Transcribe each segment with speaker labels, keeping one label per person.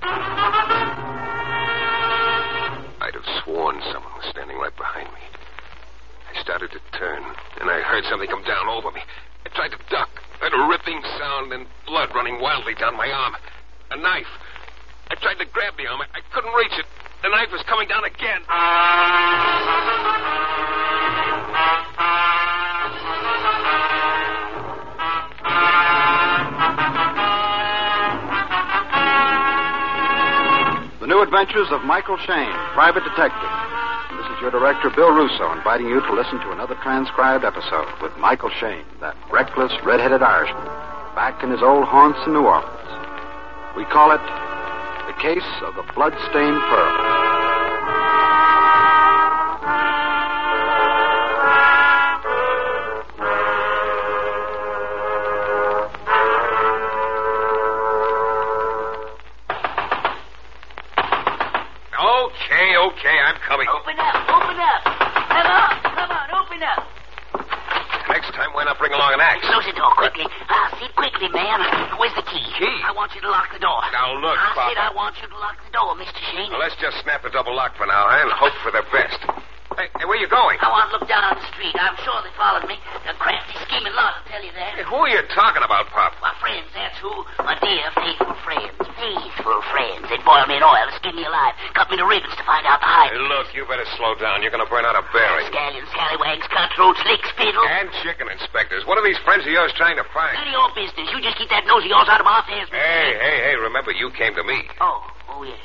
Speaker 1: I'd have sworn someone was standing right behind me. I started to turn, and I heard something come down over me. I tried to duck. I heard a ripping sound and blood running wildly down my arm. A knife. I tried to grab the arm. I couldn't reach it. The knife was coming down again.
Speaker 2: The New Adventures of Michael Shayne, Private Detective. This is your director, Bill Russo, inviting you to listen to another transcribed episode with Michael Shayne, that reckless, red-headed Irishman, back in his old haunts in New Orleans. We call it The Case of the Bloodstained Pearl.
Speaker 1: Okay, I'm coming.
Speaker 3: Open up. Come on, open up.
Speaker 1: Next time, why not bring along an axe?
Speaker 3: Close the door quickly. See quickly, man. Where's the key?
Speaker 1: Key?
Speaker 3: I want you to lock the door.
Speaker 1: Now, look,
Speaker 3: I
Speaker 1: Papa.
Speaker 3: said I want you to lock the door, Mr. Shayne.
Speaker 1: Well, let's just snap the double lock for now, and hope for the best. Hey, where you going?
Speaker 3: I want to look down on the street. I'm sure they followed me. A crafty, scheming lot, I'll tell you that.
Speaker 1: Hey, who are you talking about, Pop?
Speaker 3: My friends, that's who. My dear, faithful friends. Faithful friends. They'd boil me in oil to skin me alive. Cut me to ribbons to find out the height.
Speaker 1: Hey, look, you better slow down. You're going to burn out a bearing.
Speaker 3: Scallions, scallywags, cutthroats, licks, fiddle.
Speaker 1: And chicken inspectors. What are these friends of yours trying to find?
Speaker 3: None of your business. You just keep that nose of yours out of my affairs. Mr. Shayne.
Speaker 1: Hey, remember, you came to me.
Speaker 3: Oh, yeah.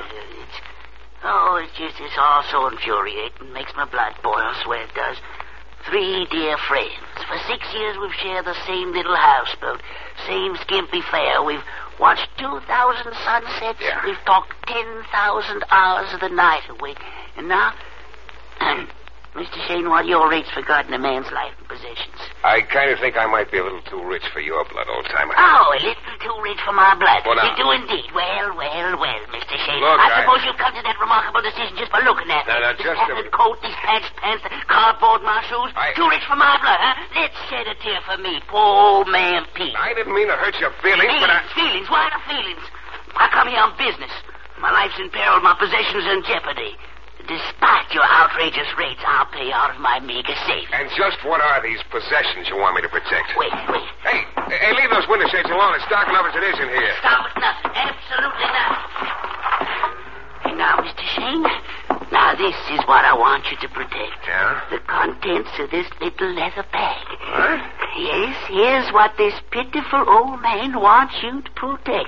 Speaker 3: It's all so infuriating. Makes my blood boil, swear it does. 3 dear friends. For 6 years we've shared the same little houseboat, same skimpy fare. We've watched 2,000 sunsets.
Speaker 1: Yeah.
Speaker 3: We've talked 10,000 hours of the night away. And now, Mr. Shayne, what are your rates for guarding a man's life and possessions?
Speaker 1: I kind of think I might be a little too rich for your blood, old-timer.
Speaker 3: Oh, a little too rich for my blood.
Speaker 1: Well, now.
Speaker 3: You do indeed. Well, Mr. Shayne.
Speaker 1: Look,
Speaker 3: I suppose you've come to that remarkable decision just by looking at me.
Speaker 1: Now,
Speaker 3: This
Speaker 1: just a
Speaker 3: tattered
Speaker 1: minute.
Speaker 3: coat, these patched pants, the cardboard my shoes. Too rich for my blood, huh? Let's shed a tear for me, poor old man Pete.
Speaker 1: I didn't mean to hurt your feelings, but
Speaker 3: Feelings? Why the feelings? I come here on business. My life's in peril, my possessions are in jeopardy. Despite your outrageous rates, I'll pay out of my meager savings.
Speaker 1: And just what are these possessions you want me to protect?
Speaker 3: Wait.
Speaker 1: Hey, leave those window shades alone. It's dark enough as it is in here.
Speaker 3: Stop at nothing. Absolutely nothing. And now, Mr. Shayne, now this is what I want you to protect.
Speaker 1: Yeah?
Speaker 3: The contents of this little leather bag.
Speaker 1: What?
Speaker 3: Yes, here's what this pitiful old man wants you to protect.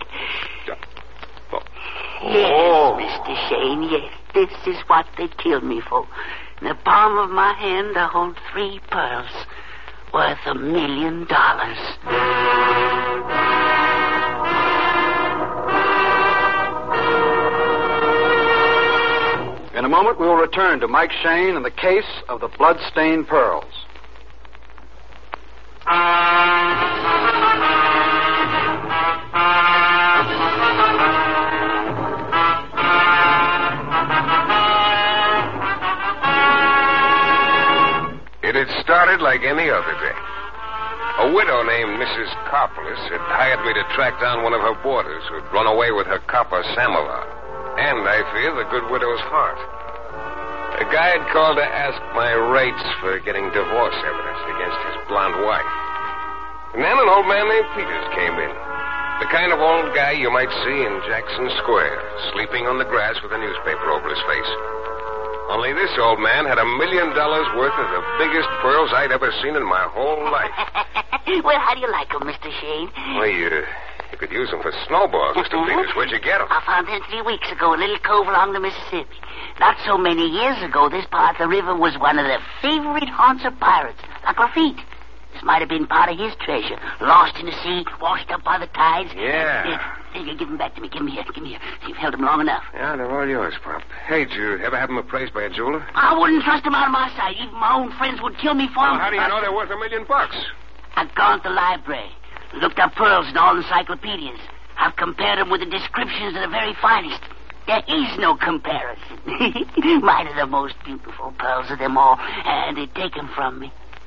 Speaker 1: Oh.
Speaker 3: Yes, Mr. Shayne, yes. This is what they killed me for. In the palm of my hand, I hold 3 pearls worth $1 million.
Speaker 2: In a moment, we will return to Mike Shayne and the case of the blood-stained pearls.
Speaker 1: It had started like any other day. A widow named Mrs. Carpolis had hired me to track down one of her boarders who'd run away with her copper samovar. And, I fear, the good widow's heart. A guy had called to ask my rates for getting divorce evidence against his blonde wife. And then an old man named Peters came in. The kind of old guy you might see in Jackson Square, sleeping on the grass with a newspaper over his face. Only this old man had $1 million worth of the biggest pearls I'd ever seen in my whole life.
Speaker 3: Well, how do you like them, Mr. Shayne?
Speaker 1: Well, you could use them for snowballs, Mr. Peters. Where'd you get them?
Speaker 3: I found them 3 weeks ago in a little cove along the Mississippi. Not so many years ago, this part of the river was one of the favorite haunts of pirates, like Lafitte. This might have been part of his treasure, lost in the sea, washed up by the tides.
Speaker 1: Yeah.
Speaker 3: Here, give them back to me. Give them here. You've held them long enough.
Speaker 1: Yeah, they're all yours, Pop. Hey, did you ever have them appraised by a jeweler?
Speaker 3: I wouldn't trust them out of my sight. Even my own friends would kill me for them.
Speaker 1: Well, how do you know they're worth $1 million?
Speaker 3: I've gone to the library, looked up pearls in all encyclopedias. I've compared them with the descriptions of the very finest. There is no comparison. Mine are the most beautiful pearls of them all, and they take them from me.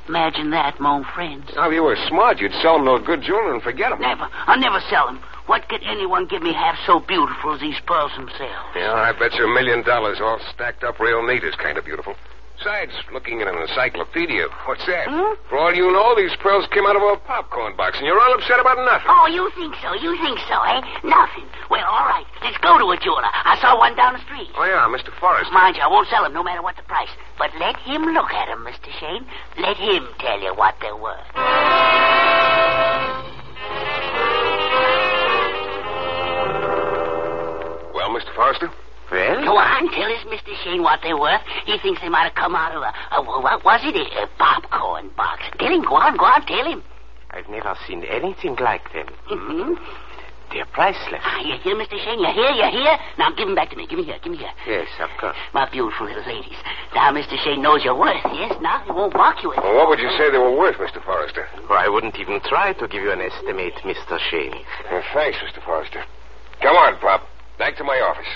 Speaker 3: Imagine that, mon friends.
Speaker 1: Now, if you were smart, you'd sell them to a good jeweler and forget them.
Speaker 3: Never. I'll never sell them. What could anyone give me half so beautiful as these pearls themselves?
Speaker 1: Yeah, I bet you $1 million all stacked up real neat is kind of beautiful. Besides, looking at an encyclopedia, what's that? For all you know, these pearls came out of a popcorn box, and you're all upset about nothing.
Speaker 3: Oh, you think so, eh? Nothing. Well, all right. Let's go to a jeweler. I saw one down the street.
Speaker 1: Oh, yeah, Mr. Forrest.
Speaker 3: Mind you, I won't sell them no matter what the price. But let him look at them, Mr. Shane. Let him tell you what they're worth.
Speaker 1: Well, Mr. Forrester?
Speaker 4: Well?
Speaker 3: Go on, tell us, Mr. Shane, what they're worth. He thinks they might have come out of what was it? A popcorn box. Tell him, go on, tell him.
Speaker 4: I've never seen anything like them.
Speaker 3: Mm-hmm.
Speaker 4: They're priceless.
Speaker 3: You hear, Mr. Shane? You hear? Now, give them back to me. Give me here.
Speaker 4: Yes, of course.
Speaker 3: My beautiful little ladies. Now, Mr. Shane knows your worth, yes? Now, he won't balk you with it.
Speaker 1: Well, what would you say they were worth, Mr. Forrester?
Speaker 4: Well, I wouldn't even try to give you an estimate, Mr. Shane.
Speaker 1: Thanks, Mr. Forrester. Come on, Pop. Back to my office.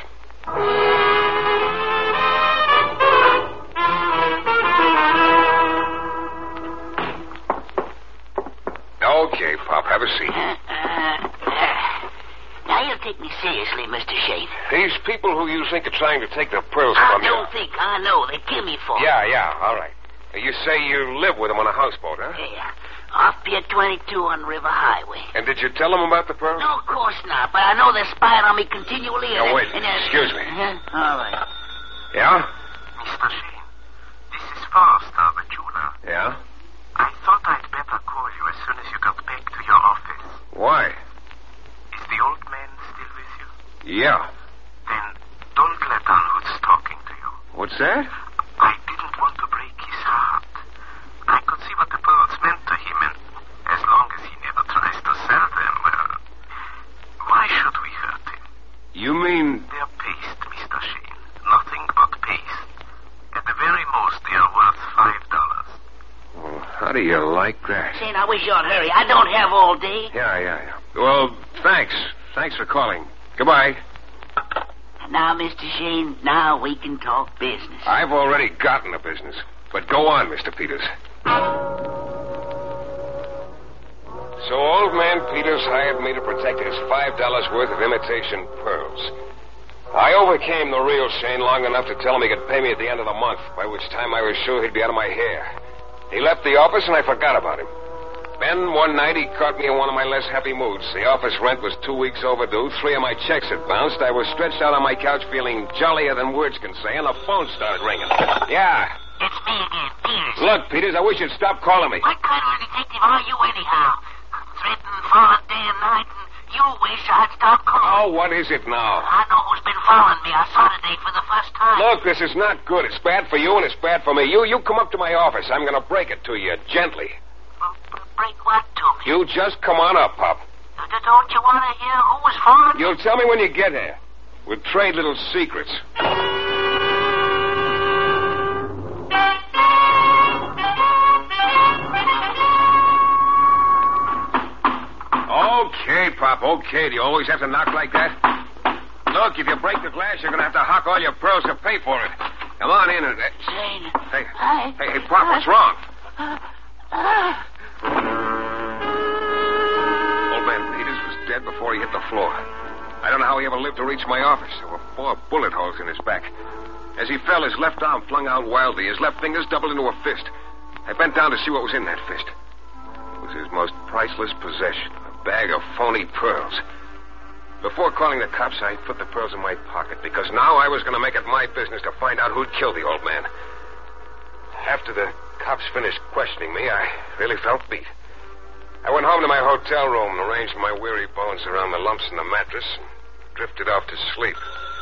Speaker 1: Okay, Pop, have a seat.
Speaker 3: Now, you take me seriously, Mr. Shane.
Speaker 1: These people who you think are trying to take the pearls from you...
Speaker 3: I know. They kill me for it.
Speaker 1: Yeah, all right. You say you live with them on a houseboat, huh?
Speaker 3: Yeah. Off Pier 22 on River Highway.
Speaker 1: And did you tell them about the pearls?
Speaker 3: No, of course not. But I know they're spying on me continually.
Speaker 1: Now, wait. Excuse me.
Speaker 3: All right.
Speaker 1: Yeah?
Speaker 4: Mr. Shane, this is Forrester, the jeweler.
Speaker 1: Yeah?
Speaker 4: I thought I'd better call you as soon as you got back to your office.
Speaker 1: Why?
Speaker 4: Is the old man still with you?
Speaker 1: Yeah.
Speaker 4: Then don't let on who's talking to you.
Speaker 1: What's that?
Speaker 4: I didn't want to break his heart. I could see what the pearls meant to him, and as long as he never tries to sell them, well, why should we hurt him?
Speaker 1: You mean...
Speaker 4: They're paste, Mr. Shane. Nothing but paste. At the very most, they are worth $5.
Speaker 1: Well, how do you like that?
Speaker 3: Shane, I wish you'd hurry. I don't have all day.
Speaker 1: Yeah. Well, thanks. Thanks for calling. Goodbye.
Speaker 3: Now, Mr. Shane, now we can talk business.
Speaker 1: I've already gotten the business. But go on, Mr. Peters. So old man Peters hired me to protect his $5 worth of imitation pearls. I overcame the real Shane long enough to tell him he could pay me at the end of the month, by which time I was sure he'd be out of my hair. He left the office, and I forgot about him. Then, one night, he caught me in one of my less happy moods. The office rent was 2 weeks overdue. 3 of my checks had bounced. I was stretched out on my couch feeling jollier than words can say, and the phone started ringing. Yeah.
Speaker 3: It's me again, Peters.
Speaker 1: Look, Peters, I wish you'd stop calling me.
Speaker 3: What kind of a detective are you, anyhow? Threatening following day and night, and you wish I'd stop calling.
Speaker 1: Oh, what is it now?
Speaker 3: I know who's been following me. I saw today for the first time.
Speaker 1: Look, this is not good. It's bad for you, and it's bad for me. You come up to my office. I'm going to break it to you, gently.
Speaker 3: Break what to me?
Speaker 1: You just come on up, Pop.
Speaker 3: Don't you want to hear who was following me?
Speaker 1: You'll tell me when you get here. We'll trade little secrets. Okay, Pop, okay. Do you always have to knock like that? Look, if you break the glass, you're going to have to hock all your pearls to pay for it. Come on in.
Speaker 3: Shane.
Speaker 1: Hey, Pop, what's wrong? Old man Peters was dead before he hit the floor. I don't know how he ever lived to reach my office. There were 4 bullet holes in his back. As he fell, his left arm flung out wildly, his left fingers doubled into a fist. I bent down to see what was in that fist. It was his most priceless possession, a bag of phony pearls. Before calling the cops, I put the pearls in my pocket, because now I was going to make it my business to find out who'd killed the old man. After the cops finished questioning me, I really felt beat. I went home to my hotel room and arranged my weary bones around the lumps in the mattress and drifted off to sleep.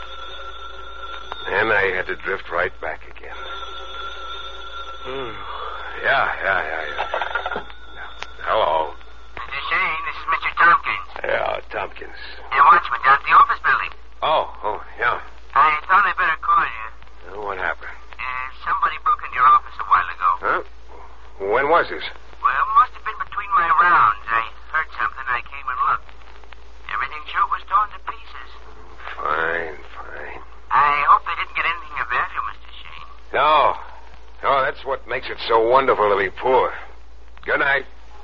Speaker 1: Then I had to drift right back again. Yeah. Hello.
Speaker 3: Mr. Shane, this is Mr. Tompkins.
Speaker 1: Yeah, Tompkins.
Speaker 3: The watchman down at the office building.
Speaker 1: Oh, yeah.
Speaker 3: I thought I'd better call you.
Speaker 1: What happened?
Speaker 3: Somebody broke into your office a while ago.
Speaker 1: Huh? When was this?
Speaker 3: Well, it must have been between my rounds. I heard something. I came and looked. Everything sure was torn to pieces.
Speaker 1: Fine.
Speaker 3: I hope they didn't get anything of value, Mr. Shane.
Speaker 1: No, that's what makes makes it so wonderful to be poor. Good night.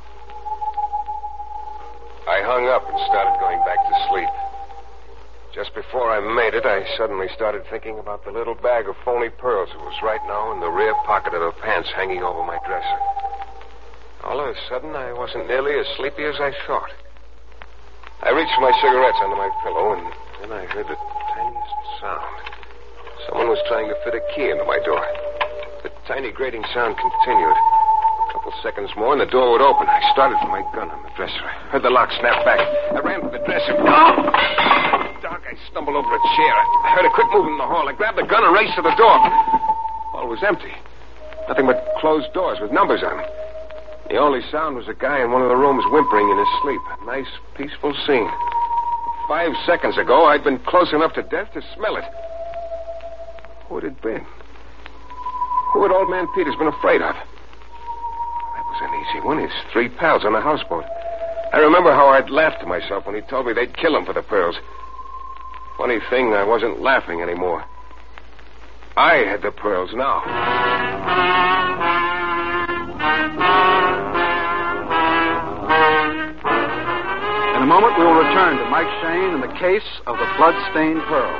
Speaker 1: I hung up and started going back to sleep. Just before I made it, I suddenly started thinking about the little bag of phony pearls that was right now in the rear pocket of her pants hanging over my dresser. All of a sudden, I wasn't nearly as sleepy as I thought. I reached for my cigarettes under my pillow, and then I heard the tiniest sound. Someone was trying to fit a key into my door. The tiny grating sound continued. A couple seconds more, and the door would open. I started for my gun on the dresser. I heard the lock snap back. I ran for the dresser. Oh! Dark, I stumbled over a chair. I heard a quick movement in the hall. I grabbed the gun and raced to the door. All was empty. Nothing but closed doors with numbers on them. The only sound was a guy in one of the rooms whimpering in his sleep. A nice, peaceful scene. 5 seconds ago, I'd been close enough to death to smell it. Who had it been? Who had Old Man Peters been afraid of? That was an easy one. His 3 pals on the houseboat. I remember how I'd laughed to myself when he told me they'd kill him for the pearls. Funny thing, I wasn't laughing anymore. I had the pearls now.
Speaker 2: In a moment, we will return to Mike Shane and the case of the blood-stained pearls.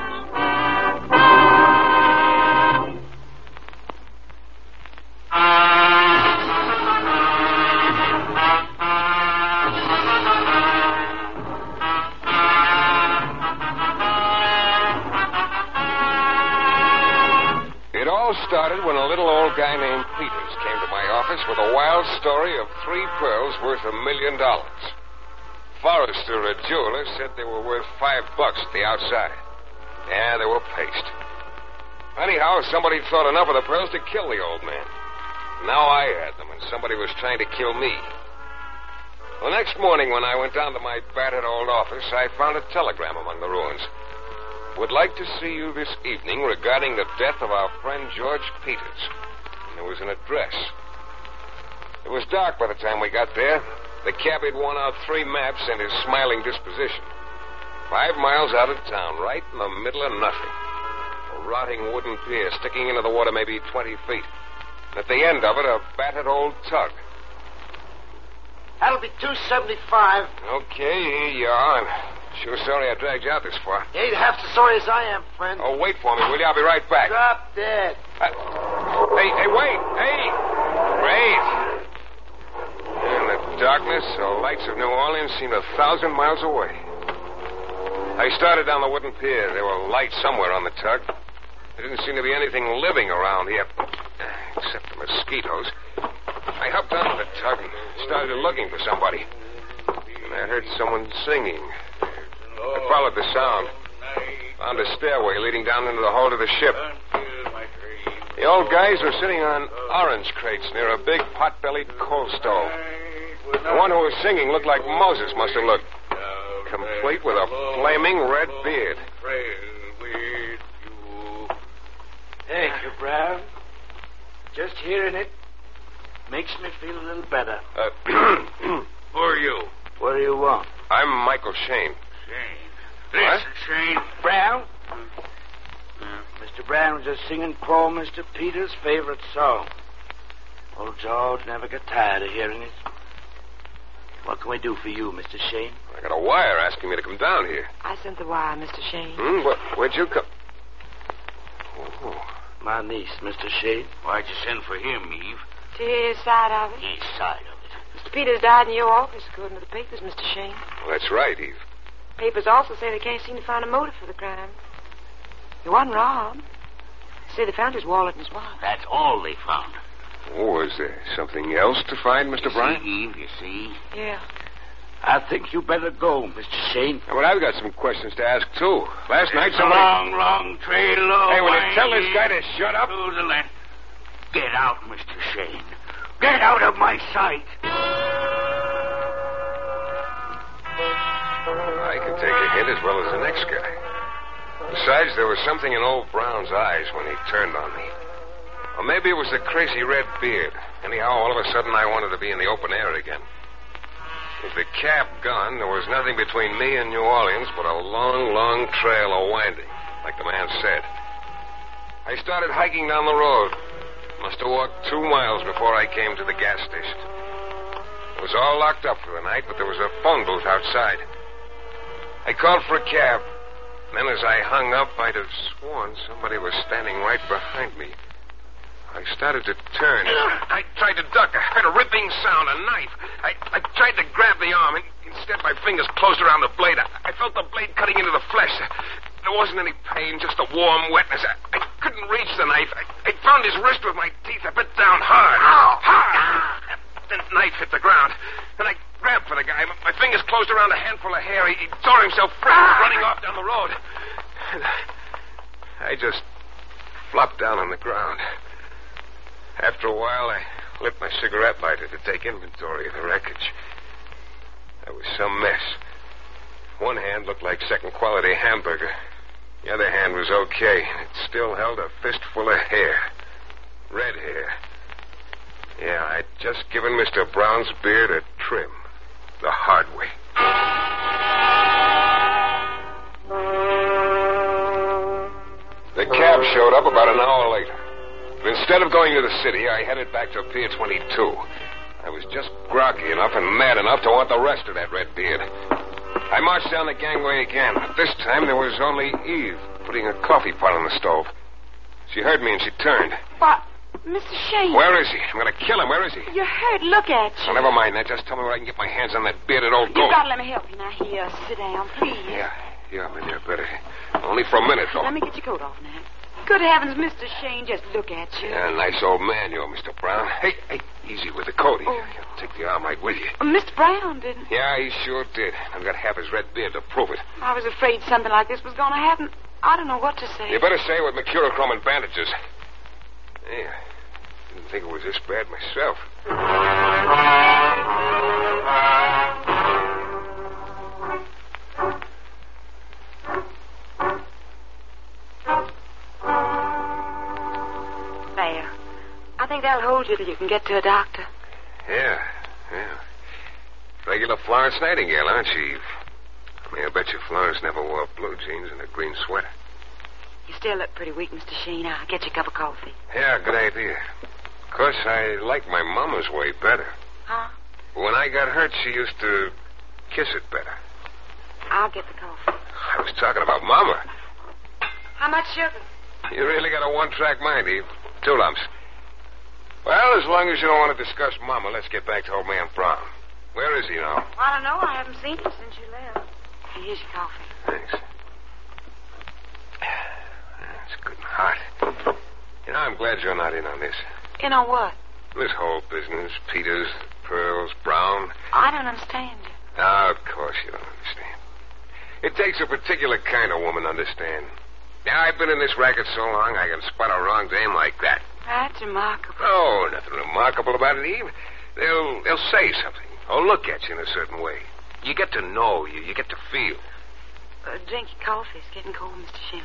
Speaker 1: It all started when a little old guy named Peters came to my office with a wild story of 3 pearls worth $1 million. Forrester, a jeweler, said they were worth $5 at the outside. Yeah, they were paste. Anyhow, somebody thought enough of the pearls to kill the old man. Now I had them, and somebody was trying to kill me. The next morning, when I went down to my battered old office, I found a telegram among the ruins. Would like to see you this evening regarding the death of our friend George Peters. And there was an address. It was dark by the time we got there. The cabbie had worn out 3 maps and his smiling disposition. 5 miles out of town, right in the middle of nothing. A rotting wooden pier sticking into the water maybe 20 feet. And at the end of it, a battered old tug.
Speaker 5: That'll be $2.75.
Speaker 1: Okay, here you are. I'm sure sorry I dragged you out this far.
Speaker 5: You ain't half as sorry as I am, friend.
Speaker 1: Oh, wait for me, will you? I'll be right back.
Speaker 5: Drop dead.
Speaker 1: Hey, wait. Hey. Wait. In the darkness, the lights of New Orleans seemed 1,000 miles away. I started down the wooden pier. There were lights somewhere on the tug. There didn't seem to be anything living around here, except the mosquitoes. I hopped onto the tug and started looking for somebody. And I heard someone singing. I followed the sound. Found a stairway leading down into the hold of the ship. The old guys were sitting on orange crates near a big pot-bellied coal stove. The one who was singing looked like Moses must have looked. Complete with a flaming red beard.
Speaker 5: Thank you, Brown. Just hearing it makes me feel a little better.
Speaker 1: Who are you?
Speaker 5: What do you want?
Speaker 1: I'm Michael Shane.
Speaker 4: Shane.
Speaker 1: What?
Speaker 4: Listen, Shane.
Speaker 5: Brown? Mr. Brown was just singing poor Mr. Peters' favorite song. Old George never got tired of hearing it. What can we do for you, Mr. Shane?
Speaker 1: I got a wire asking me to come down here.
Speaker 6: I sent the wire, Mr. Shane.
Speaker 1: Where'd you come? Oh.
Speaker 5: My niece, Mr. Shane.
Speaker 4: Why'd you send for him, Eve?
Speaker 6: To hear his side of it.
Speaker 4: His side of it.
Speaker 6: Mr. Peters died in your office, according to the papers, Mr. Shane.
Speaker 1: Well, that's right, Eve.
Speaker 6: Papers also say they can't seem to find a motive for the crime. He wasn't robbed. They say they found his wallet and his watch.
Speaker 4: That's all they found.
Speaker 1: Oh, was there something else to find, Mr. Bryant?
Speaker 4: See, Eve, you see?
Speaker 6: Yeah.
Speaker 5: I think you better go, Mr. Shane.
Speaker 1: But I've got some questions to ask, too. Last night,
Speaker 4: It's
Speaker 1: somebody...
Speaker 4: a long, long trail of
Speaker 1: Hey, will you tell
Speaker 4: winding
Speaker 1: this guy to shut up?
Speaker 4: through the land. Get out, Mr. Shane. Get out of my sight.
Speaker 1: I can take a hint as well as the next guy. Besides, there was something in old Brown's eyes when he turned on me. Or maybe it was the crazy red beard. Anyhow, all of a sudden, I wanted to be in the open air again. With the cab gone, there was nothing between me and New Orleans but a long, long trail of winding, like the man said. I started hiking down the road. Must have walked 2 miles before I came to the gas station. It was all locked up for the night, but there was a phone booth outside. I called for a cab. Then as I hung up, I'd have sworn somebody was standing right behind me. I started to turn. I tried to duck. I heard a ripping sound, a knife. I tried to grab the arm, and instead my fingers closed around the blade. I felt the blade cutting into the flesh. There wasn't any pain, just a warm wetness. I couldn't reach the knife. I found his wrist with my teeth. I bit down hard. Hard! The knife hit the ground. Then I grabbed for the guy. My fingers closed around a handful of hair. He tore himself free, running off down the road. I just flopped down on the ground. After a while, I lit my cigarette lighter to take inventory of the wreckage. That was some mess. One hand looked like second-quality hamburger. The other hand was okay. It still held a fistful of hair. Red hair. Yeah, I'd just given Mr. Brown's beard a trim. The hard way. The cab showed up about an hour later. But instead of going to the city, I headed back to Pier 22. I was just groggy enough and mad enough to want the rest of that red beard. I marched down the gangway again. This time there was only Eve putting a coffee pot on the stove. She heard me and she turned.
Speaker 6: What? Mr. Shane.
Speaker 1: Where is he? I'm going to kill him. Where is he?
Speaker 6: You're hurt. Look at you.
Speaker 1: Oh, never mind that. Just tell me where I can get my hands on that bearded old goat.
Speaker 6: You've got to let me help you. Now, here, sit down, please.
Speaker 1: Yeah, but you're better. Only for a minute, though.
Speaker 6: Let me get your coat off now. Good heavens, Mr. Shane, just look at you.
Speaker 1: Yeah, nice old man you are, Mr. Brown. Hey, easy with the coat. He'll take the arm right with you.
Speaker 6: Mr. Brown didn't.
Speaker 1: Yeah, he sure did. I've got half his red beard to prove it.
Speaker 6: I was afraid something like this was going to happen. I don't know what to say.
Speaker 1: You better say it with mercurochrome and bandages. Yeah, didn't think it was this bad myself.
Speaker 6: There. I think that'll hold you till you can get to a doctor.
Speaker 1: Yeah. Regular Florence Nightingale, aren't she, Eve? I mean, I bet you Florence never wore blue jeans and a green sweater.
Speaker 6: You still look pretty weak, Mr. Shane. I'll get you a cup of coffee.
Speaker 1: Yeah, good idea. Of course, I like my mama's way better.
Speaker 6: Huh?
Speaker 1: When I got hurt, she used to kiss it better.
Speaker 6: I'll get the coffee.
Speaker 1: I was talking about Mama.
Speaker 6: How much sugar?
Speaker 1: You really got a one-track mind, Eve. 2 lumps. Well, as long as you don't want to discuss Mama, let's get back to old man Brown. Where is he now?
Speaker 6: I don't know. I haven't seen him since you left. Here's your coffee.
Speaker 1: Thanks. It's good and hot. You know, I'm glad you're not in on this.
Speaker 6: In on what?
Speaker 1: This whole business, Peters, Pearls, Brown.
Speaker 6: I don't understand you.
Speaker 1: No, of course you don't understand. It takes a particular kind of woman to understand. Now, I've been in this racket so long, I can spot a wrong dame like that.
Speaker 6: That's remarkable.
Speaker 1: Oh, nothing remarkable about it, Eve. They'll say something, or look at you in a certain way. You get to know, you get to feel.
Speaker 6: Drink your coffee. It's getting cold, Mr. Shane.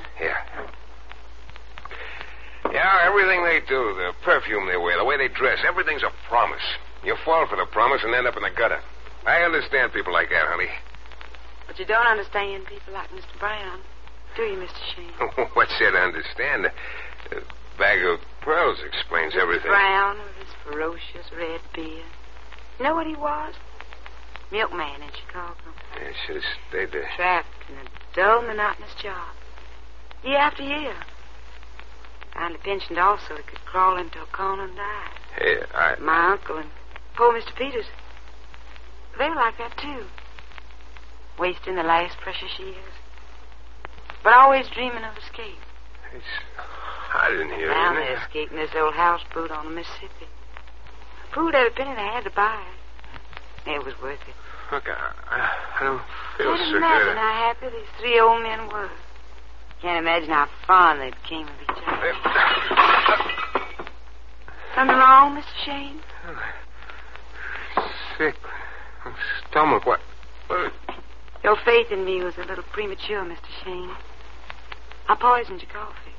Speaker 1: Yeah, everything they do, the perfume they wear, the way they dress, everything's a promise. You fall for the promise and end up in the gutter. I understand people like that, honey.
Speaker 6: But you don't understand people like Mr. Brown, do you, Mr. Shane?
Speaker 1: What's there to understand? A bag of pearls explains everything.
Speaker 6: Brown with his ferocious red beard. You know what he was? Milkman in Chicago.
Speaker 1: Yeah, should have stayed there.
Speaker 6: Trapped in a dull, monotonous job. Year after year. Finally pensioned also, he could crawl into a corner and die.
Speaker 1: Yeah,
Speaker 6: My uncle and poor Mr. Peters, they were like that, too. Wasting the last precious years. But always dreaming of escape.
Speaker 1: It's hot in here,
Speaker 6: Now
Speaker 1: isn't
Speaker 6: they
Speaker 1: it?
Speaker 6: escaped in this old houseboat on the Mississippi. Pooled every penny they had to buy it. It was worth it.
Speaker 1: Look, I don't feel
Speaker 6: Can't
Speaker 1: so
Speaker 6: imagine
Speaker 1: good.
Speaker 6: how happy these 3 old men were. Can't imagine how fond they became of each other. Something wrong, Mr. Shane?
Speaker 1: Sick. Stomach, what?
Speaker 6: Your faith in me was a little premature, Mr. Shane. I poisoned your coffee.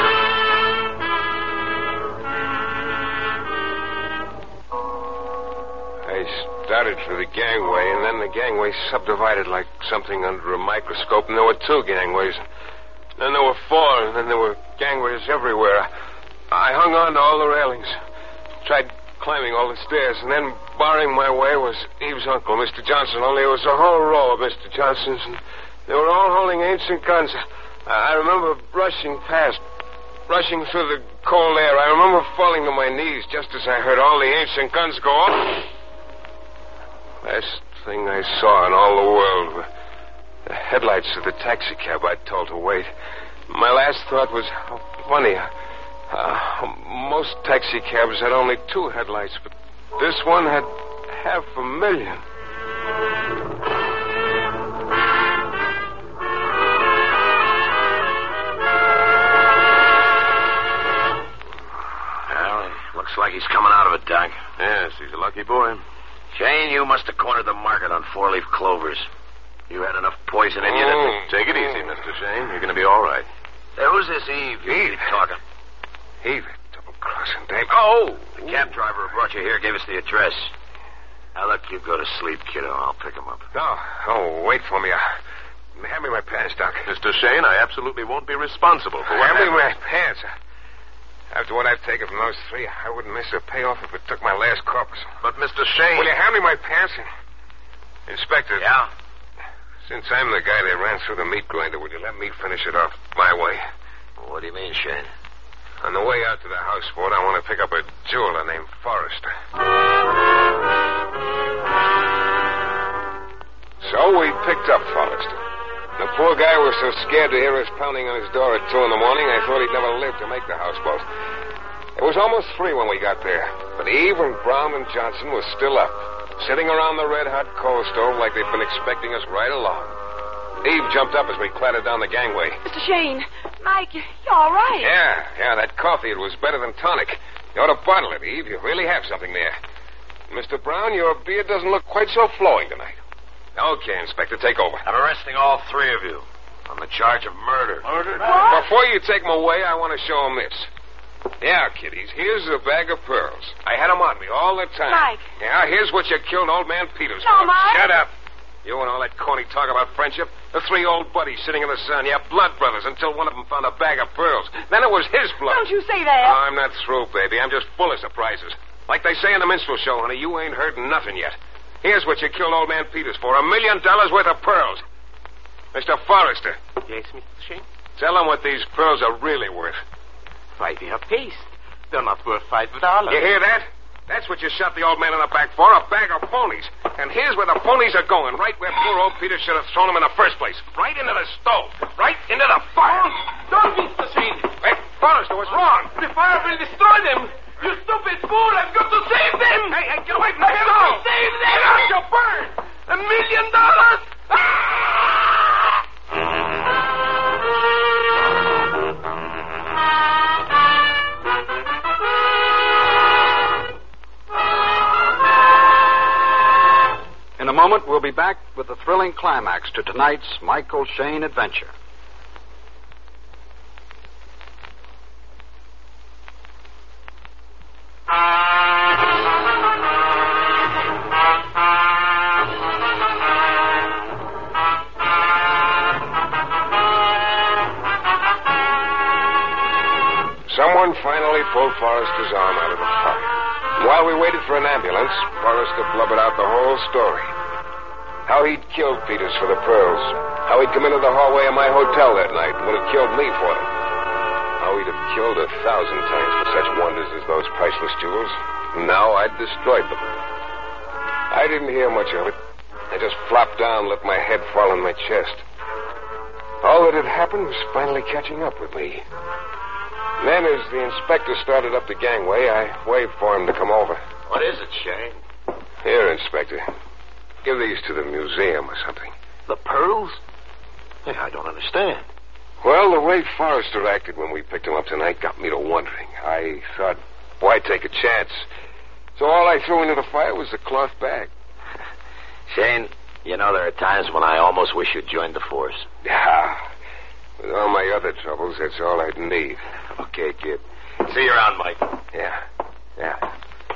Speaker 1: I started for the gangway, and then the gangway subdivided like something under a microscope, and there were 2 gangways. Then there were 4, and then there were gangways everywhere. I hung on to all the railings. Tried climbing all the stairs, and then barring my way was Eve's uncle, Mr. Johnson. Only it was a whole row of Mr. Johnsons, and they were all holding ancient guns. I remember rushing past, rushing through the cold air. I remember falling to my knees just as I heard all the ancient guns go off. Last thing I saw in all the world were the headlights of the taxicab I'd told to wait. My last thought was how funny. Most taxicabs had only 2 headlights, but this one had 500,000.
Speaker 7: Well, it looks like he's coming out of it, Doc.
Speaker 8: Yes, he's a lucky boy.
Speaker 7: Shane, you must have cornered the market on 4-leaf clovers. You had enough poison in you to...
Speaker 8: Take it easy, Mr. Shane. You're going to be all right.
Speaker 7: Hey, who's this Eve? You keep talking.
Speaker 1: Eve, double-crossing Dave.
Speaker 7: Oh! The cab driver who brought you here gave us the address. Now, look, you go to sleep, kiddo. I'll pick him up.
Speaker 1: Oh, wait for me. Hand me my pants, Doc.
Speaker 8: Mr. Shane, I absolutely won't be responsible for what
Speaker 1: Hand me
Speaker 8: happened.
Speaker 1: my pants. After what I've taken from those 3, I wouldn't miss a payoff if it took my last corpus.
Speaker 8: But, Mr. Shane...
Speaker 1: Will you hand me my pants? Inspector.
Speaker 7: Yeah?
Speaker 1: Since I'm the guy that ran through the meat grinder, would you let me finish it off my way?
Speaker 7: What do you mean, Shane?
Speaker 1: On the way out to the houseboat, I want to pick up a jeweler named Forrester. So we picked up Forrester. The poor guy was so scared to hear us pounding on his door at 2 in the morning, I thought he'd never live to make the houseboat. It was almost 3 when we got there, but Eve and Brown and Johnson were still up, sitting around the red-hot coal stove like they'd been expecting us right along. Eve jumped up as we clattered down the gangway.
Speaker 6: Mr. Shane, Mike, you're all right.
Speaker 1: Yeah, that coffee, it was better than tonic. You ought to bottle it, Eve. You really have something there. Mr. Brown, your beard doesn't look quite so flowing tonight. Okay, Inspector, take over.
Speaker 7: I'm arresting all 3 of you on the charge of murder.
Speaker 8: Murder?
Speaker 1: Before you take them away, I want to show them this. Yeah, kiddies, here's a bag of pearls. I had them on me all the time.
Speaker 6: Mike.
Speaker 1: Yeah, here's what you killed old man Peters
Speaker 6: No,
Speaker 1: for.
Speaker 6: Mike.
Speaker 1: Shut up. You and all that corny talk about friendship. The 3 old buddies sitting in the sun. Yeah, blood brothers until one of them found a bag of pearls. Then it was his blood.
Speaker 6: Don't you say that.
Speaker 1: Oh, I'm not through, baby. I'm just full of surprises. Like they say in the minstrel show, honey, you ain't heard nothing yet. Here's what you killed old man Peters for. $1 million worth of pearls. Mr. Forrester.
Speaker 9: Yes, Mr. Shane?
Speaker 1: Tell them what these pearls are really worth.
Speaker 9: Why, they are paste. They're not worth $5.
Speaker 1: You hear that? That's what you shot the old man in the back for, a bag of phonies. And here's where the phonies are going, right where poor old Peter should have thrown them in the first place. Right into the stove. Right into the fire.
Speaker 9: Don't, Mr. Shane.
Speaker 1: Hey, Forrester, what's wrong?
Speaker 9: The fire will destroy them. You stupid fool. I've got to save them.
Speaker 1: Hey, get away from the
Speaker 9: I have to save them. You'll burn. $1 million.
Speaker 2: In a moment, we'll be back with the thrilling climax to tonight's Michael Shane adventure.
Speaker 1: Someone finally pulled Forrester's arm out of the fire. And while we waited for an ambulance, Forrester blubbered out the whole story. How he'd killed Peters for the pearls. How he'd come into the hallway of my hotel that night and would have killed me for them. How he'd have killed 1,000 times for such wonders as those priceless jewels. And now I'd destroyed them. I didn't hear much of it. I just flopped down and let my head fall on my chest. All that had happened was finally catching up with me. Then, as the inspector started up the gangway, I waved for him to come over.
Speaker 7: What is it, Shane?
Speaker 1: Here, Inspector. Give these to the museum or something.
Speaker 7: The pearls? Hey, I don't understand.
Speaker 1: Well, the way Forrester acted when we picked him up tonight got me to wondering. I thought, why take a chance? So all I threw into the fire was the cloth bag.
Speaker 7: Shane, you know there are times when I almost wish you'd joined the force.
Speaker 1: Yeah. With all my other troubles, that's all I'd need.
Speaker 7: Okay, kid. See you around, Mike.
Speaker 1: Yeah.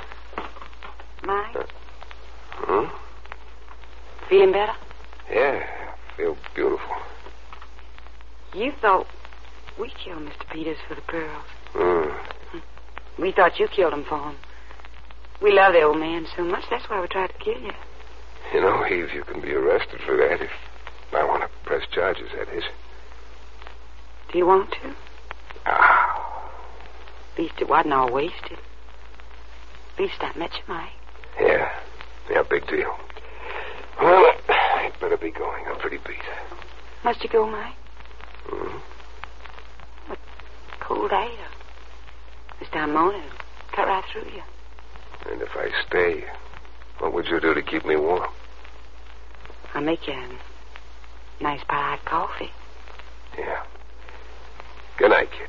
Speaker 6: Mike,
Speaker 1: Hmm?
Speaker 6: feeling better?
Speaker 1: Yeah, I feel beautiful.
Speaker 6: You thought we killed Mr. Peters for the pearls. We thought you killed him for him. We love the old man so much, that's why we tried to kill you.
Speaker 1: You know, Eve, you can be arrested for that if I want to press charges, that is.
Speaker 6: Do you want to?
Speaker 1: Ah.
Speaker 6: At least it wasn't all wasted. At least I met you, Mike.
Speaker 1: Yeah, big deal. Well, I'd better be going. I'm pretty beat.
Speaker 6: Must you go, Mike?
Speaker 1: Mm-hmm.
Speaker 6: What cold air. This time morning, cut right through you.
Speaker 1: And if I stay, what would you do to keep me warm?
Speaker 6: I'll make you a nice pot of coffee.
Speaker 1: Yeah. Good night, kid.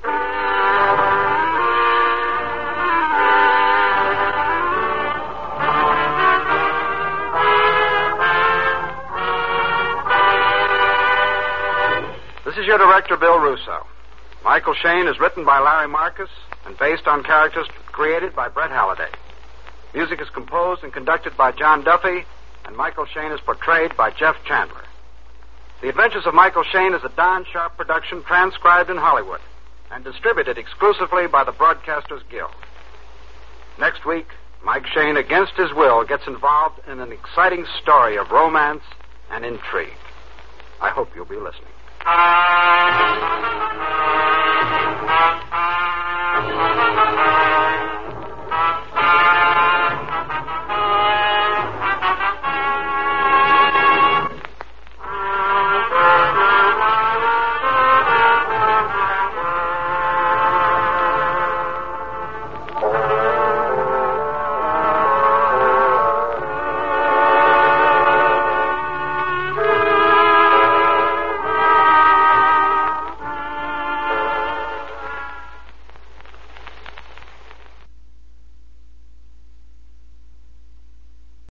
Speaker 2: This is your director, Bill Russo. Michael Shayne is written by Larry Marcus and based on characters created by Brett Halliday. Music is composed and conducted by John Duffy, and Michael Shayne is portrayed by Jeff Chandler. The Adventures of Michael Shayne is a Don Sharp production transcribed in Hollywood and distributed exclusively by the Broadcasters Guild. Next week, Mike Shayne, against his will, gets involved in an exciting story of romance and intrigue. I hope you'll be listening.